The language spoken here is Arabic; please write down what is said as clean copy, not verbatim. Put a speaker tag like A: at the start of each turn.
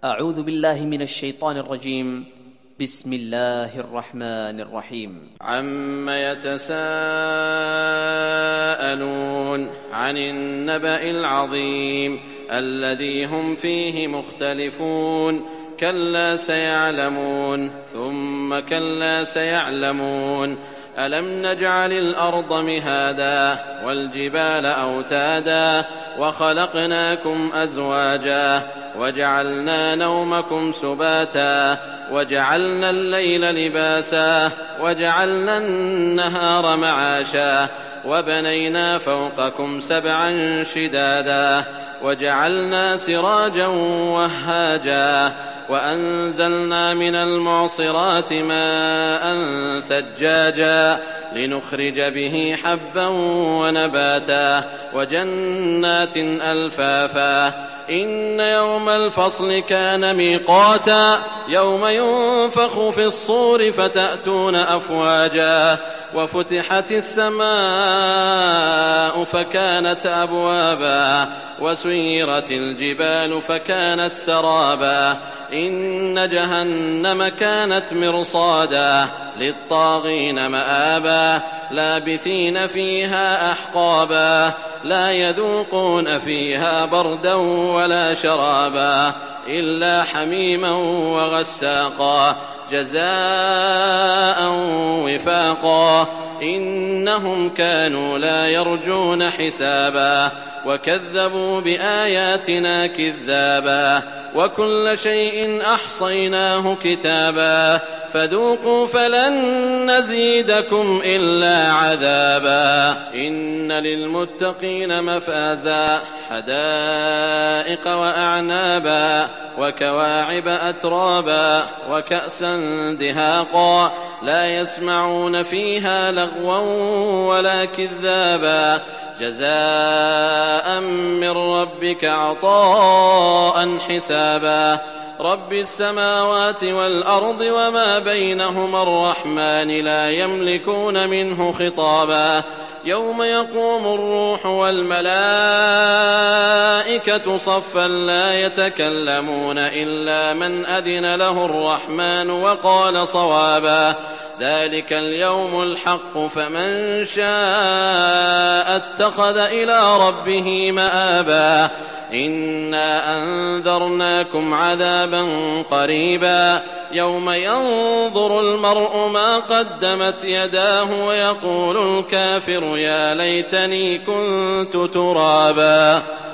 A: أعوذ بالله من الشيطان الرجيم. بسم الله الرحمن الرحيم.
B: عم يتساءلون عن النبأ العظيم الذي هم فيه مختلفون كلا سيعلمون ثم كلا سيعلمون ألم نجعل الأرض مهادا والجبال أوتادا وخلقناكم أزواجا وجعلنا نومكم سباتا وجعلنا الليل لباسا وجعلنا النهار معاشا وبنينا فوقكم سبعا شدادا وجعلنا سراجا وهاجا وأنزلنا من المعصرات ماء ثجاجا لنخرج به حبا ونباتا وجنات ألفافا إن يوم الفصل كان ميقاتا يوم ينفخ في الصور فتأتون أفواجا وفتحت السماء فكانت أبوابا وسيرت الجبال فكانت سرابا إن جهنم كانت مرصادا للطاغين مآبا لابثين فيها أحقابا لا يذوقون فيها بردا ولا شرابا إلا حميما وغساقا جزاء وفاقا إنهم كانوا لا يرجون حسابا وكذبوا بآياتنا كذابا وكل شيء أحصيناه كتابا فذوقوا فلن نزيدكم إلا عذابا إن للمتقين مفازا حدائق وأعنابا وكواعب أترابا وكأسا دهاقا لا يسمعون فيها لغوا ولا كذابا جزاء من ربك عطاء حسابا رب السماوات والأرض وما بينهما الرحمن لا يملكون منه خطابا يوم يقوم الروح والملائكة صفا لا يتكلمون إلا من أذن له الرحمن وقال صوابا ذلك اليوم الحق فمن شاء اتخذ إلى ربه مآبا إنا أنذرناكم عذابا قريبا يوم ينظر المرء ما قدمت يداه ويقول الكافر يا ليتني كنت ترابا.